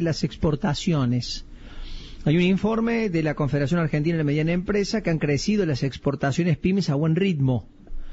las exportaciones. Hay un informe de la Confederación Argentina de la Mediana Empresa que han crecido las exportaciones pymes a buen ritmo.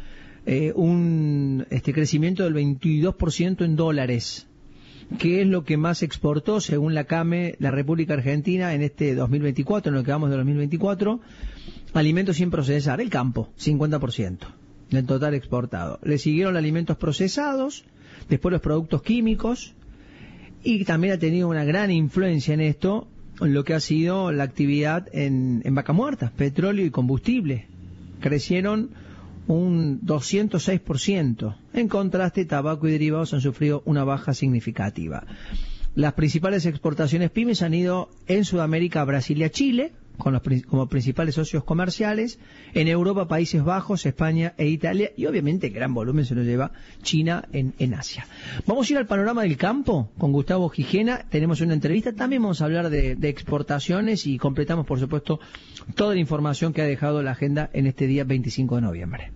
Un crecimiento del 22% en dólares. ¿Qué es lo que más exportó, según la CAME, la República Argentina en este 2024, en lo que vamos de 2024? Alimentos sin procesar, el campo, 50% del total exportado. Le siguieron los alimentos procesados, después los productos químicos, y también ha tenido una gran influencia en esto lo que ha sido la actividad en vaca muerta, petróleo y combustible. Crecieron un 206%. En contraste, tabaco y derivados han sufrido una baja significativa. Las principales exportaciones pymes han ido en Sudamérica a Brasil y a Chile, como principales socios comerciales, en Europa, Países Bajos, España e Italia, y obviamente gran volumen se lo lleva China en Asia. Vamos a ir al panorama del campo con Gustavo Gijena. Tenemos una entrevista, también vamos a hablar de exportaciones y completamos, por supuesto, toda la información que ha dejado la agenda en este día 25 de noviembre.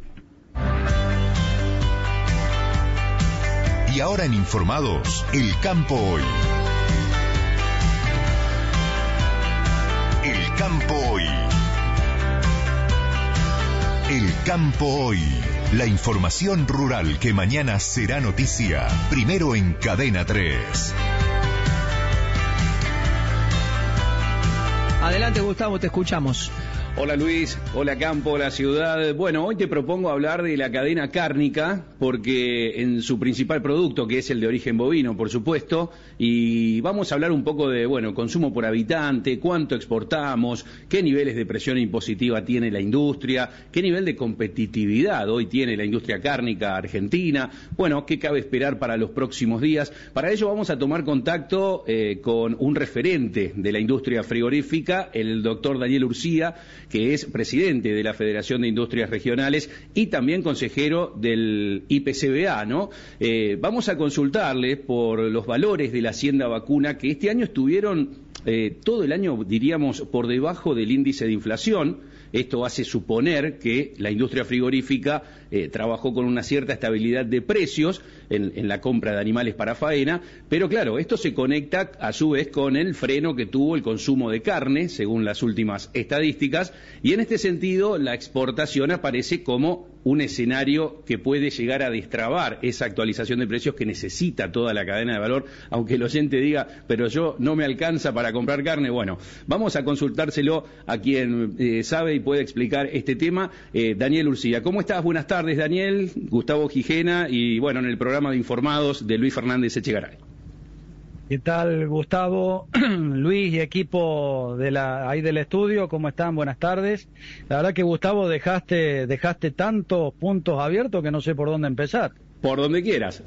Y ahora en Informados, el campo hoy. El campo hoy. El campo hoy. La información rural que mañana será noticia. Primero en Cadena 3. Adelante, Gustavo, te escuchamos. Hola Luis, hola campo, hola ciudad. Bueno, hoy te propongo hablar de la cadena cárnica, porque en su principal producto, que es el de origen bovino, por supuesto, y vamos a hablar un poco de, consumo por habitante, cuánto exportamos, qué niveles de presión impositiva tiene la industria, qué nivel de competitividad hoy tiene la industria cárnica argentina, qué cabe esperar para los próximos días. Para ello vamos a tomar contacto con un referente de la industria frigorífica, el doctor Daniel Urcía, que es presidente de la Federación de Industrias Regionales y también consejero del IPCBA, ¿no? Vamos a consultarle por los valores de la hacienda vacuna, que este año estuvieron todo el año, diríamos, por debajo del índice de inflación. Esto hace suponer que la industria frigorífica trabajó con una cierta estabilidad de precios en la compra de animales para faena, pero claro, esto se conecta a su vez con el freno que tuvo el consumo de carne, según las últimas estadísticas, y en este sentido la exportación aparece como un escenario que puede llegar a destrabar esa actualización de precios que necesita toda la cadena de valor, aunque el oyente diga, pero yo no me alcanza para comprar carne. Bueno, vamos a consultárselo a quien sabe y puede explicar este tema, Daniel Urcía. ¿Cómo estás? Buenas tardes, Daniel. Gustavo Gijena y en el programa de Informados de Luis Fernández Echegaray. ¿Qué tal, Gustavo, Luis y equipo ahí del estudio? ¿Cómo están? Buenas tardes. La verdad que, Gustavo, dejaste tantos puntos abiertos que no sé por dónde empezar. Por donde quieras.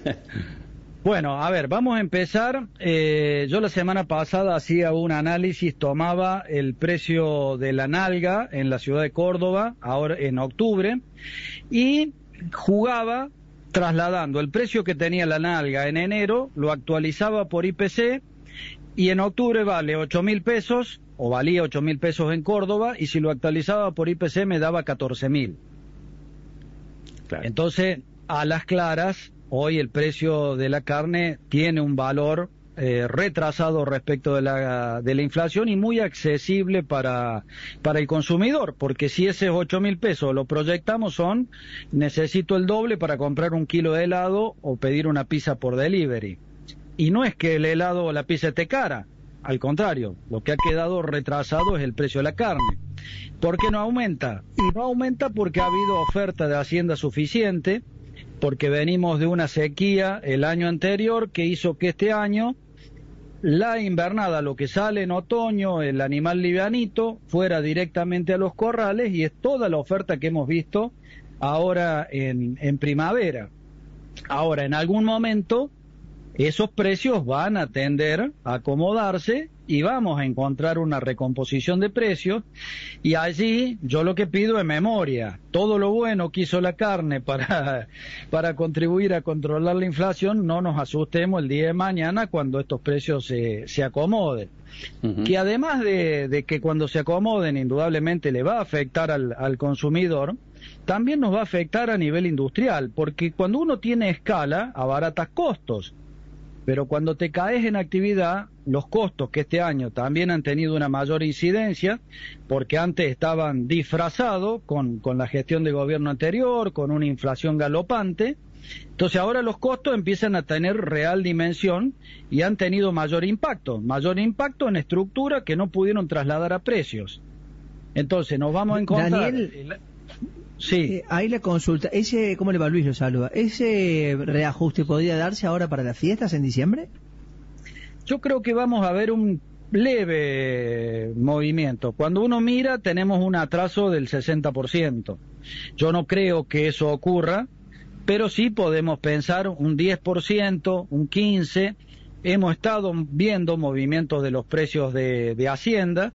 Bueno, a ver, vamos a empezar. Yo la semana pasada hacía un análisis, tomaba el precio de la nalga en la ciudad de Córdoba, ahora en octubre, y jugaba trasladando el precio que tenía la nalga en enero, lo actualizaba por IPC, y en octubre vale 8.000 pesos, o valía 8.000 pesos en Córdoba, y si lo actualizaba por IPC me daba 14.000. Claro. Entonces, a las claras, hoy el precio de la carne tiene un valor retrasado respecto de la inflación y muy accesible para el consumidor, porque si ese 8.000 pesos lo proyectamos necesito el doble para comprar un kilo de helado o pedir una pizza por delivery. Y no es que el helado o la pizza esté cara, al contrario, lo que ha quedado retrasado es el precio de la carne. ¿Por qué no aumenta? Y no aumenta porque ha habido oferta de hacienda suficiente, porque venimos de una sequía el año anterior que hizo que este año la invernada, lo que sale en otoño, el animal livianito, fuera directamente a los corrales, y es toda la oferta que hemos visto ahora en primavera. Ahora, en algún momento, esos precios van a tender a acomodarse y vamos a encontrar una recomposición de precios, y allí yo lo que pido es memoria. Todo lo bueno que hizo la carne para contribuir a controlar la inflación, no nos asustemos el día de mañana cuando estos precios se acomoden. Uh-huh. Que además de que cuando se acomoden indudablemente le va a afectar al consumidor, también nos va a afectar a nivel industrial, porque cuando uno tiene escala, abaratas costos. Pero cuando te caes en actividad, los costos que este año también han tenido una mayor incidencia, porque antes estaban disfrazados con la gestión de gobierno anterior, con una inflación galopante, entonces ahora los costos empiezan a tener real dimensión y han tenido mayor impacto en estructura que no pudieron trasladar a precios. Entonces nos vamos a encontrar... Daniel, sí. Ahí la consulta, ¿cómo le va Luis? Lo saluda. ¿Ese reajuste podría darse ahora para las fiestas en diciembre? Yo creo que vamos a ver un leve movimiento. Cuando uno mira, tenemos un atraso del 60%. Yo no creo que eso ocurra, pero sí podemos pensar un 10%, un 15%. Hemos estado viendo movimientos de los precios de Hacienda.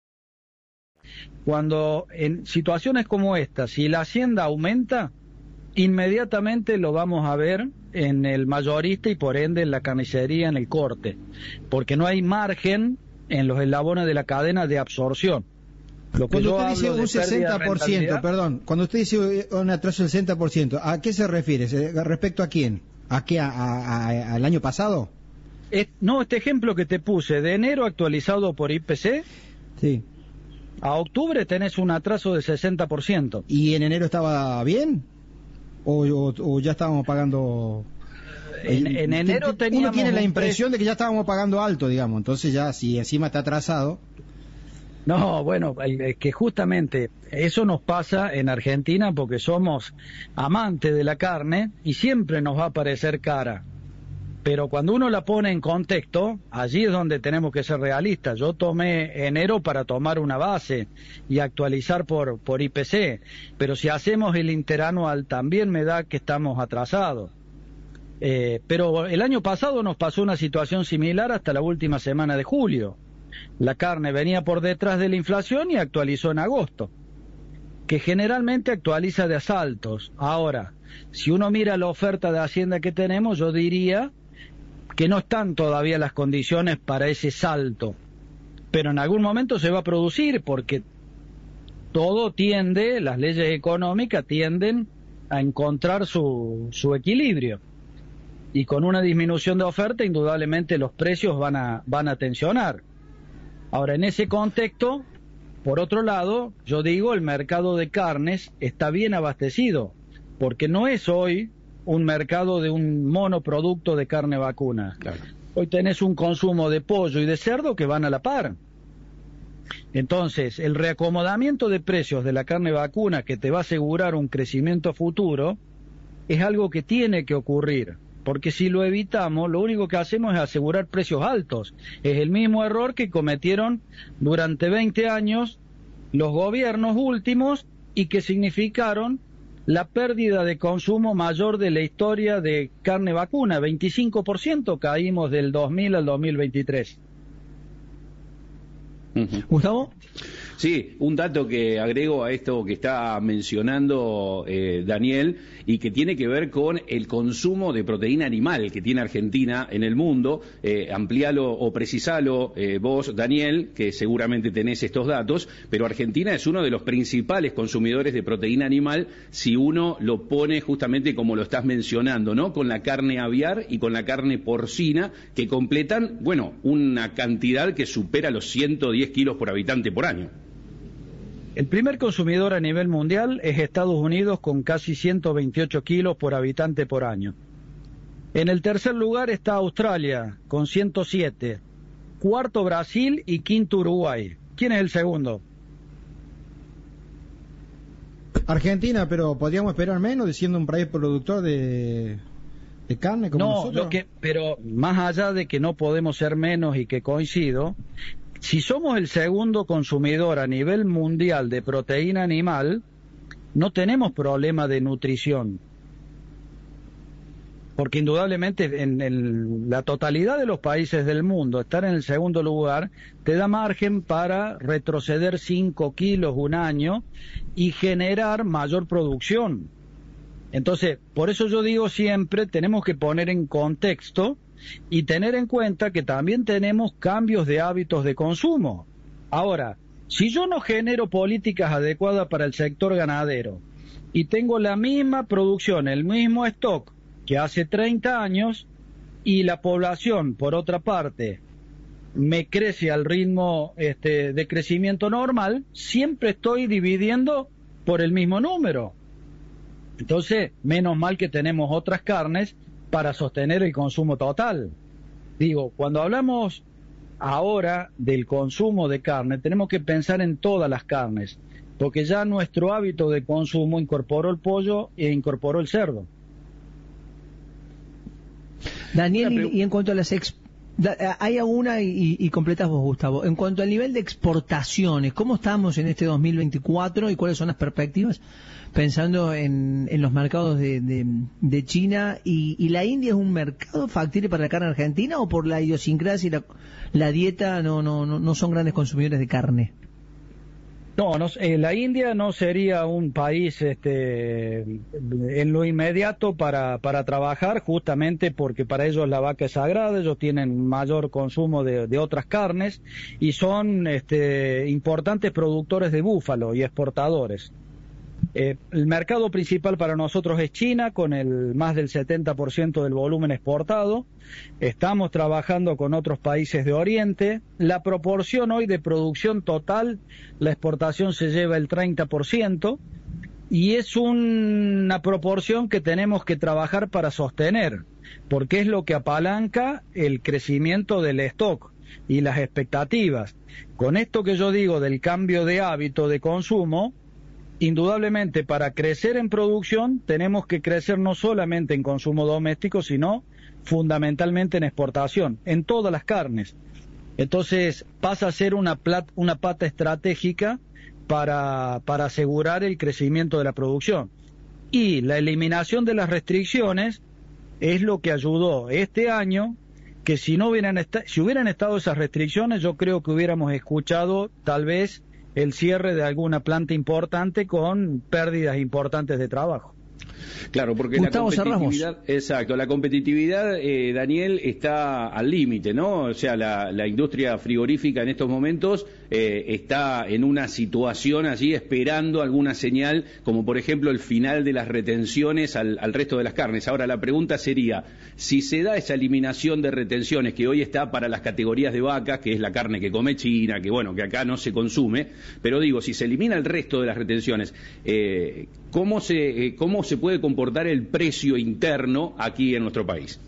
Cuando en situaciones como esta, si la Hacienda aumenta, inmediatamente lo vamos a ver en el mayorista y por ende en la carnicería, en el corte, porque no hay margen en los eslabones de la cadena de absorción. Lo que cuando yo usted dice hablo un de 60%, perdón, cuando usted dice un atraso del 60%, ¿a qué se refiere? ¿Respecto a quién? ¿A qué? ¿Al año pasado? No, este ejemplo que te puse, de enero actualizado por IPC, sí. A octubre tenés un atraso de 60%. ¿Y en enero estaba bien? ¿O ya estábamos pagando...? En enero teníamos... Uno tiene la impresión de que ya estábamos pagando alto, digamos. Entonces ya, si encima está atrasado... No, bueno, es que justamente eso nos pasa en Argentina porque somos amantes de la carne y siempre nos va a parecer cara. Pero cuando uno la pone en contexto, allí es donde tenemos que ser realistas. Yo tomé enero para tomar una base y actualizar por IPC, pero si hacemos el interanual también me da que estamos atrasados. Pero el año pasado nos pasó una situación similar hasta la última semana de julio. La carne venía por detrás de la inflación y actualizó en agosto, que generalmente actualiza de asaltos. Ahora, si uno mira la oferta de Hacienda que tenemos, yo diría que no están todavía las condiciones para ese salto, pero en algún momento se va a producir porque todo tiende, las leyes económicas tienden a encontrar su equilibrio y con una disminución de oferta indudablemente los precios van a tensionar. Ahora, en ese contexto, por otro lado, yo digo, el mercado de carnes está bien abastecido, porque no es hoy un mercado de un monoproducto de carne vacuna. Claro. Hoy tenés un consumo de pollo y de cerdo que van a la par. Entonces, el reacomodamiento de precios de la carne vacuna que te va a asegurar un crecimiento futuro es algo que tiene que ocurrir. Porque si lo evitamos, lo único que hacemos es asegurar precios altos. Es el mismo error que cometieron durante 20 años los gobiernos últimos y que significaron la pérdida de consumo mayor de la historia de carne vacuna. 25% caímos del 2000 al 2023. Gustavo. Sí, un dato que agrego a esto que está mencionando Daniel y que tiene que ver con el consumo de proteína animal que tiene Argentina en el mundo. Amplíalo o precisalo vos, Daniel, que seguramente tenés estos datos, pero Argentina es uno de los principales consumidores de proteína animal si uno lo pone justamente como lo estás mencionando, ¿no? Con la carne aviar y con la carne porcina que completan, bueno, una cantidad que supera los 110 kilos por habitante por año. El primer consumidor a nivel mundial es Estados Unidos con casi 128 kilos por habitante por año. En el tercer lugar está Australia con 107, cuarto Brasil y quinto Uruguay. ¿Quién es el segundo? Argentina, pero podríamos esperar menos, siendo un país productor de carne como nosotros. Pero más allá de que no podemos ser menos y que coincido, si somos el segundo consumidor a nivel mundial de proteína animal, no tenemos problema de nutrición. Porque indudablemente en la totalidad de los países del mundo, estar en el segundo lugar te da margen para retroceder 5 kilos un año y generar mayor producción. Entonces, por eso yo digo siempre, tenemos que poner en contexto y tener en cuenta que también tenemos cambios de hábitos de consumo. Ahora, si yo no genero políticas adecuadas para el sector ganadero y tengo la misma producción, el mismo stock que hace 30 años, y la población, por otra parte, me crece al ritmo de crecimiento normal, siempre estoy dividiendo por el mismo número. Entonces, menos mal que tenemos otras carnes para sostener el consumo total. Digo, cuando hablamos ahora del consumo de carne, tenemos que pensar en todas las carnes, porque ya nuestro hábito de consumo incorporó el pollo e incorporó el cerdo. Daniel, y en cuanto a las hay alguna y completas vos, Gustavo. En cuanto al nivel de exportaciones, ¿cómo estamos en este 2024 y cuáles son las perspectivas pensando en los mercados de China? ¿Y la India es un mercado factible para la carne argentina o por la idiosincrasia y la dieta no son grandes consumidores de carne? No, la India no sería un país en lo inmediato para trabajar, justamente porque para ellos la vaca es sagrada, ellos tienen mayor consumo de otras carnes y son importantes productores de búfalo y exportadores. El mercado principal para nosotros es China, con más del 70% del volumen exportado. Estamos trabajando con otros países de Oriente. La proporción hoy de producción total, la exportación se lleva el 30%, y es una proporción que tenemos que trabajar para sostener, porque es lo que apalanca el crecimiento del stock y las expectativas. Con esto que yo digo del cambio de hábito de consumo, indudablemente para crecer en producción tenemos que crecer no solamente en consumo doméstico, sino fundamentalmente en exportación, en todas las carnes. Entonces pasa a ser una pata estratégica para asegurar el crecimiento de la producción. Y la eliminación de las restricciones es lo que ayudó este año, que si hubieran estado esas restricciones, yo creo que hubiéramos escuchado tal vez el cierre de alguna planta importante con pérdidas importantes de trabajo. Claro, porque Gustavo, la competitividad, exacto, la competitividad, Daniel, está al límite, ¿no? O sea, la industria frigorífica en estos momentos está en una situación allí esperando alguna señal, como por ejemplo el final de las retenciones al resto de las carnes. Ahora, la pregunta sería, si se da esa eliminación de retenciones que hoy está para las categorías de vacas, que es la carne que come China, que bueno, que acá no se consume, pero digo, si se elimina el resto de las retenciones, ¿cómo se puede comportar el precio interno aquí en nuestro país?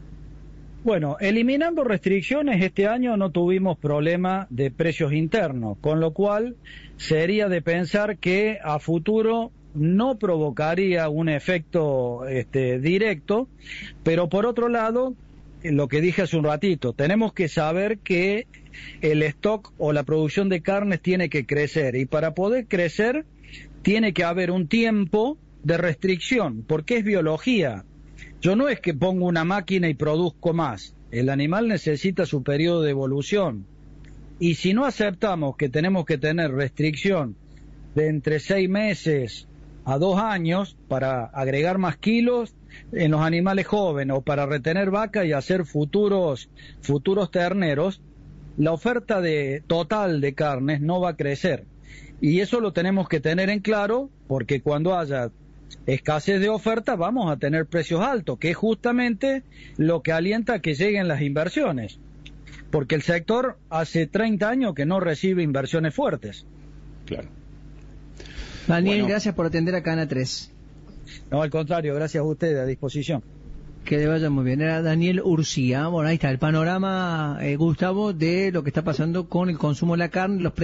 Bueno, eliminando restricciones, este año no tuvimos problema de precios internos, con lo cual sería de pensar que a futuro no provocaría un efecto directo, pero por otro lado, lo que dije hace un ratito, tenemos que saber que el stock o la producción de carnes tiene que crecer, y para poder crecer tiene que haber un tiempo de restricción, porque es biología. Yo no es que pongo una máquina y produzco más. El animal necesita su periodo de evolución. Y si no aceptamos que tenemos que tener restricción de entre 6 meses a 2 años para agregar más kilos en los animales jóvenes o para retener vaca y hacer futuros terneros, la oferta total de carnes no va a crecer. Y eso lo tenemos que tener en claro, porque cuando haya escasez de oferta vamos a tener precios altos, que es justamente lo que alienta a que lleguen las inversiones, porque el sector hace 30 años que no recibe inversiones fuertes. Claro. Daniel, Bueno, gracias por atender a Cana 3. No, al contrario, gracias a ustedes, a disposición. Que le vaya muy bien. Era Daniel Urcía. Bueno, ahí está el panorama, Gustavo, de lo que está pasando con el consumo de la carne, los precios